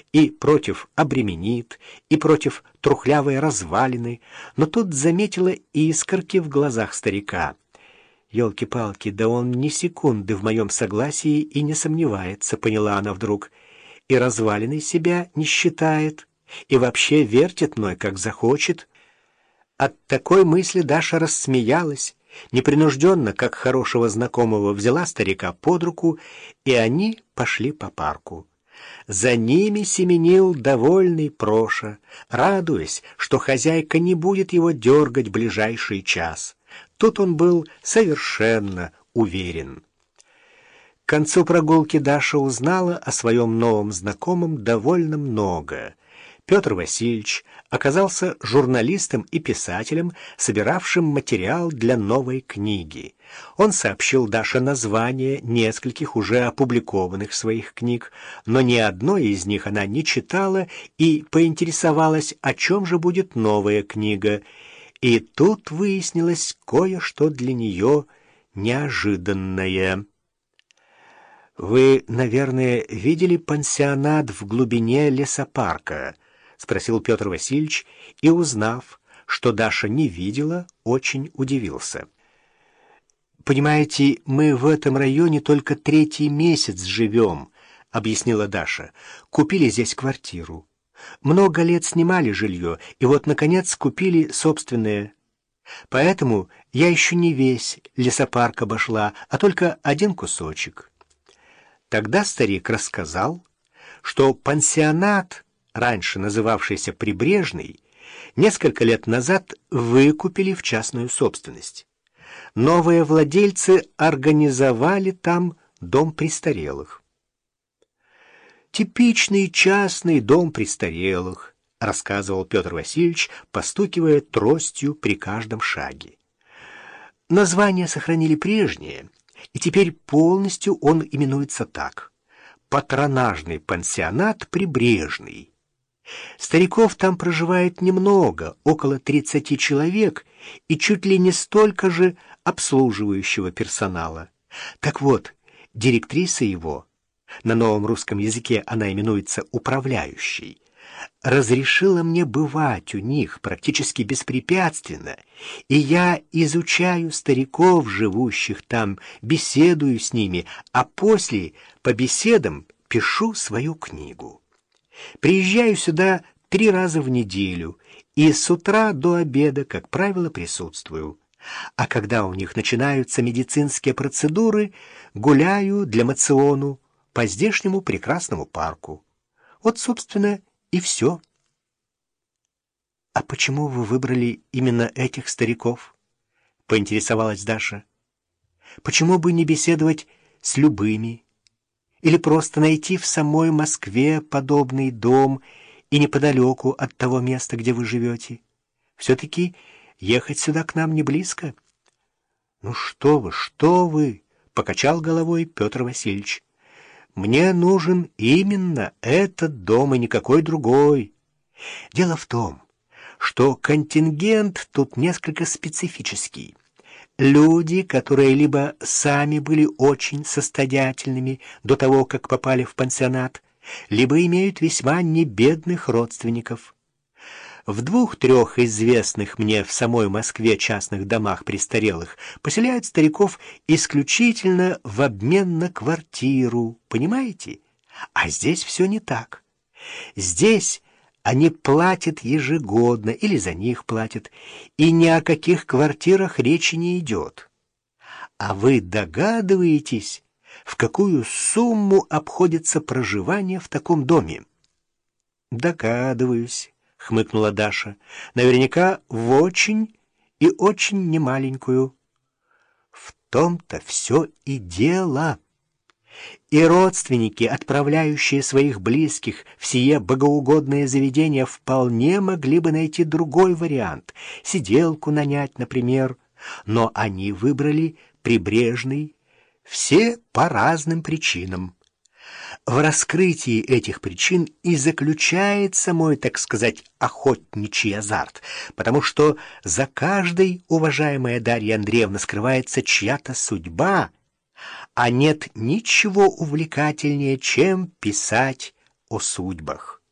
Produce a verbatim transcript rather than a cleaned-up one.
и против обременит, и против трухлявой развалины, но тут заметила искорки в глазах старика. «Елки-палки, да он ни секунды в моем согласии и не сомневается», — поняла она вдруг, «и развалиной себя не считает, и вообще вертит мной, как захочет». От такой мысли Даша рассмеялась, непринужденно, как хорошего знакомого, взяла старика под руку, и они пошли по парку. За ними семенил довольный Проша, радуясь, что хозяйка не будет его дергать ближайший час. Тут он был совершенно уверен. К концу прогулки Даша узнала о своем новом знакомом довольно много. Петр Васильевич оказался журналистом и писателем, собиравшим материал для новой книги. Он сообщил Даше название нескольких уже опубликованных своих книг, но ни одной из них она не читала и поинтересовалась, о чем же будет новая книга. И тут выяснилось кое-что для нее неожиданное. «Вы, наверное, видели пансионат в глубине лесопарка?» — спросил Петр Васильевич, и, узнав, что Даша не видела, очень удивился. «Понимаете, мы в этом районе только третий месяц живем», — объяснила Даша. «Купили здесь квартиру. Много лет снимали жилье, и вот, наконец, купили собственное. Поэтому я еще не весь лесопарк обошла, а только один кусочек». Тогда старик рассказал, что пансионат, раньше называвшийся «Прибрежный», несколько лет назад выкупили в частную собственность. Новые владельцы организовали там дом престарелых. «Типичный частный дом престарелых», — рассказывал Петр Васильевич, постукивая тростью при каждом шаге. Название сохранили прежнее, и теперь полностью он именуется так: «Патронажный пансионат Прибрежный». Стариков там проживает немного, около тридцати человек, и чуть ли не столько же обслуживающего персонала. Так вот, директриса его, на новом русском языке она именуется управляющей, разрешила мне бывать у них практически беспрепятственно, и я изучаю стариков, живущих там, беседую с ними, а после, по беседам, пишу свою книгу. Приезжаю сюда три раза в неделю и с утра до обеда, как правило, присутствую. А когда у них начинаются медицинские процедуры, гуляю для моциону по здешнему прекрасному парку. Вот, собственно, и все. — А почему вы выбрали именно этих стариков? — поинтересовалась Даша. — Почему бы не беседовать с любыми? Или просто найти в самой Москве подобный дом и неподалеку от того места, где вы живете? Все-таки ехать сюда к нам не близко. — Ну что вы, что вы! — покачал головой Петр Васильевич. — Мне нужен именно этот дом и никакой другой. Дело в том, что контингент тут несколько специфический. Люди, которые либо сами были очень состоятельными до того, как попали в пансионат, либо имеют весьма небедных родственников. В двух-трех известных мне в самой Москве частных домах престарелых поселяют стариков исключительно в обмен на квартиру, понимаете? А здесь все не так. Здесь они платят ежегодно или за них платят, и ни о каких квартирах речи не идет. А вы догадываетесь, в какую сумму обходится проживание в таком доме? — Догадываюсь, — хмыкнула Даша. — Наверняка в очень и очень немаленькую. — В том-то все и дело. И родственники, отправляющие своих близких в сие богоугодное заведение, вполне могли бы найти другой вариант — сиделку нанять, например. Но они выбрали Прибрежный, все по разным причинам. В раскрытии этих причин и заключается мой, так сказать, охотничий азарт, потому что за каждой, уважаемая Дарья Андреевна, скрывается чья-то судьба, а нет ничего увлекательнее, чем писать о судьбах.